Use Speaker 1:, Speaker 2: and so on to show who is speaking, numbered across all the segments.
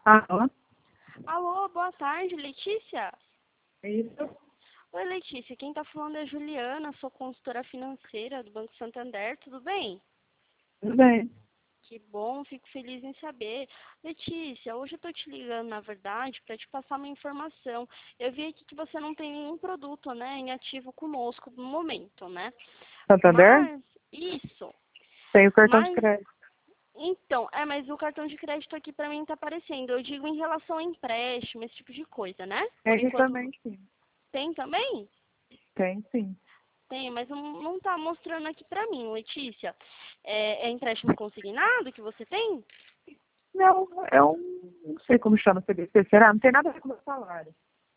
Speaker 1: Alô?
Speaker 2: Alô, boa tarde, Letícia.
Speaker 1: É isso?
Speaker 2: Oi, Letícia, quem tá falando é a Juliana, sou consultora financeira do Banco Santander, tudo bem?
Speaker 1: Tudo bem.
Speaker 2: Que bom, fico feliz em saber. Letícia, hoje eu tô te ligando, na verdade, para te passar uma informação. Eu vi aqui que você não tem nenhum produto, né, em ativo conosco no momento, né?
Speaker 1: Santander?
Speaker 2: Mas, isso.
Speaker 1: Tenho cartão de
Speaker 2: Mas,
Speaker 1: crédito.
Speaker 2: então, mas o cartão de crédito aqui para mim tá aparecendo. Eu digo em relação a empréstimo, esse tipo de coisa, né? Por
Speaker 1: Tem
Speaker 2: enquanto,
Speaker 1: também, sim.
Speaker 2: tem também?
Speaker 1: Tem, sim.
Speaker 2: Tem, mas não tá mostrando aqui pra mim, Letícia. É empréstimo consignado que você tem?
Speaker 1: Não, não sei como chama o CDC. Será? Não tem nada a ver com o meu salário.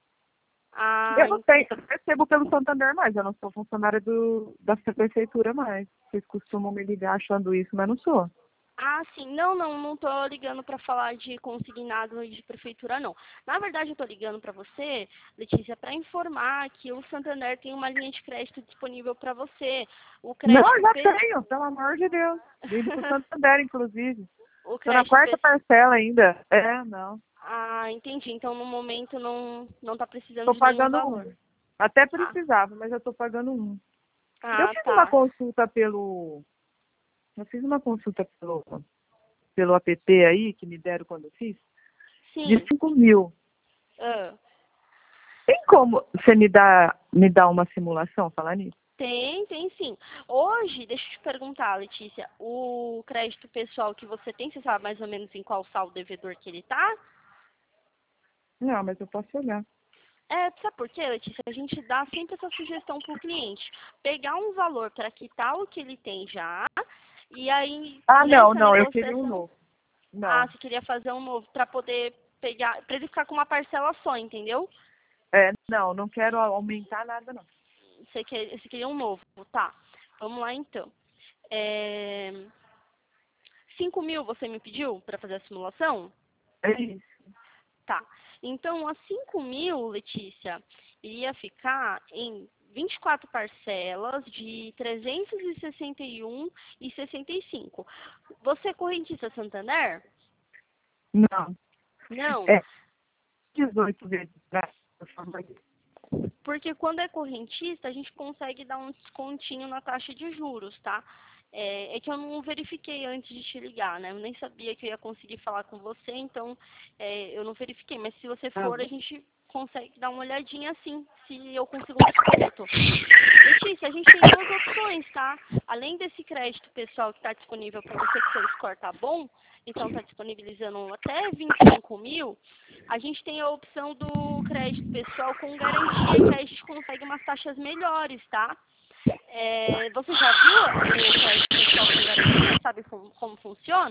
Speaker 2: Ah,
Speaker 1: Eu não tenho, eu não recebo pelo Santander mais. Eu não sou funcionária da prefeitura mais. Vocês costumam me ligar achando isso, mas não sou.
Speaker 2: sim. Não tô ligando pra falar de consignado e de prefeitura, não. Na verdade, eu tô ligando pra você, Letícia, pra informar que o Santander tem uma linha de crédito disponível pra você. O
Speaker 1: Não, eu
Speaker 2: crédito
Speaker 1: já tenho, pelo amor de Deus. Indo pro Santander, inclusive.
Speaker 2: o
Speaker 1: Tô na
Speaker 2: crédito
Speaker 1: quarta parcela ainda. É, não.
Speaker 2: entendi. Então, no momento, não tá precisando
Speaker 1: Tô
Speaker 2: de nenhum
Speaker 1: pagando
Speaker 2: valor.
Speaker 1: um. Até
Speaker 2: Ah,
Speaker 1: precisava, mas eu tô pagando um. Eu fiz uma
Speaker 2: tá.
Speaker 1: consulta pelo. Eu fiz uma consulta pelo app aí, que me deram quando eu fiz, de
Speaker 2: Sim.
Speaker 1: 5.000.
Speaker 2: Ah.
Speaker 1: Tem como você me dar uma simulação, falar nisso?
Speaker 2: Tem sim. Hoje, deixa eu te perguntar, Letícia, o crédito pessoal que você tem, você sabe mais ou menos em qual saldo devedor que ele tá?
Speaker 1: Não, mas eu posso olhar.
Speaker 2: Sabe por quê, Letícia? A gente dá sempre essa sugestão para o cliente. Pegar um valor para quitar o que ele tem já, e aí,
Speaker 1: Ah, não,
Speaker 2: nessa
Speaker 1: não, eu queria um
Speaker 2: negociação,
Speaker 1: novo. Não.
Speaker 2: você queria fazer um novo para poder pegar, para ele ficar com uma parcela só, entendeu?
Speaker 1: Não quero aumentar nada, não.
Speaker 2: Você queria um novo, tá? Vamos lá então. É... 5.000 você me pediu para fazer a simulação?
Speaker 1: É isso.
Speaker 2: Tá. Então, as 5.000, Letícia, iria ficar em 24 parcelas de 361,65. Você é correntista Santander?
Speaker 1: Não.
Speaker 2: Não,
Speaker 1: É 18 vezes, por favor.
Speaker 2: porque quando é correntista, a gente consegue dar um descontinho na taxa de juros, tá? É que eu não verifiquei antes de te ligar, né? Eu nem sabia que eu ia conseguir falar com você, então eu não verifiquei. Mas se você
Speaker 1: Tá
Speaker 2: for, a
Speaker 1: bom.
Speaker 2: gente consegue dar uma olhadinha assim, se eu consigo um desconto. Letícia, a gente tem duas opções, tá? Além desse crédito pessoal que está disponível para você, que seu score tá bom, então está disponibilizando até 25.000, a gente tem a opção do crédito pessoal com garantia, que aí a gente consegue umas taxas melhores, tá? Você já viu o crédito pessoal com garantia? Sabe como funciona?